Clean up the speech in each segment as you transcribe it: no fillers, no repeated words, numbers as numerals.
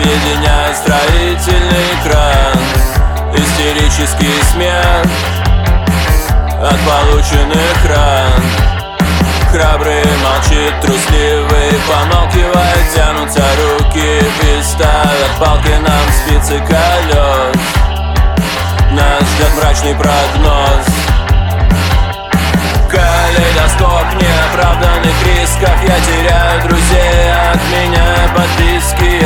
Соединяет строительный кран, истерический смех от полученных ран. Храбрый молчит, трусливый помалкивает. Тянутся руки и ставят палки нам спицы колес. Нас ждет мрачный прогноз. Калейдоскоп неоправданных рисков. Я теряю друзей, от меня подписки.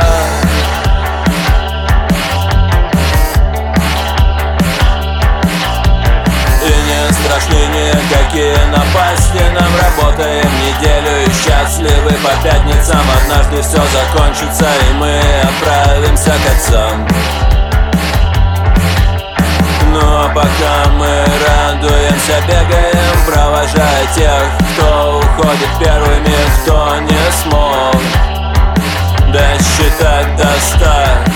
И не страшны никакие напасти. Нам работаем неделю и счастливы по пятницам. Однажды все закончится и мы отправимся к отцам. Но пока мы радуемся, бегаем, провожая тех, кто уходит первыми, кто не смог досчитать до 100.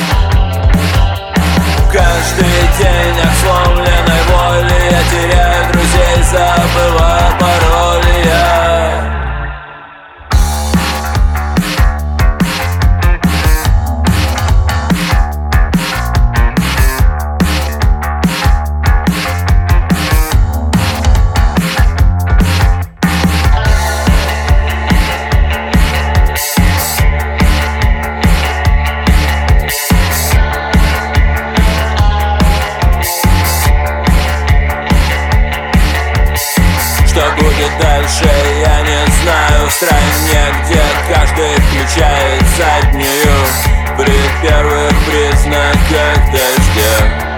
Каждый день от сломленной воли я теряю друзей, забываю пароли я. Что будет дальше, я не знаю. В стране, где каждый включает заднюю при первых признаках дождя.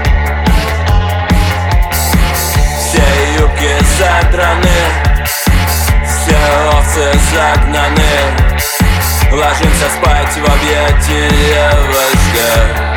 Все юбки задраны, все овцы загнаны. Ложимся спать в объятия вождя.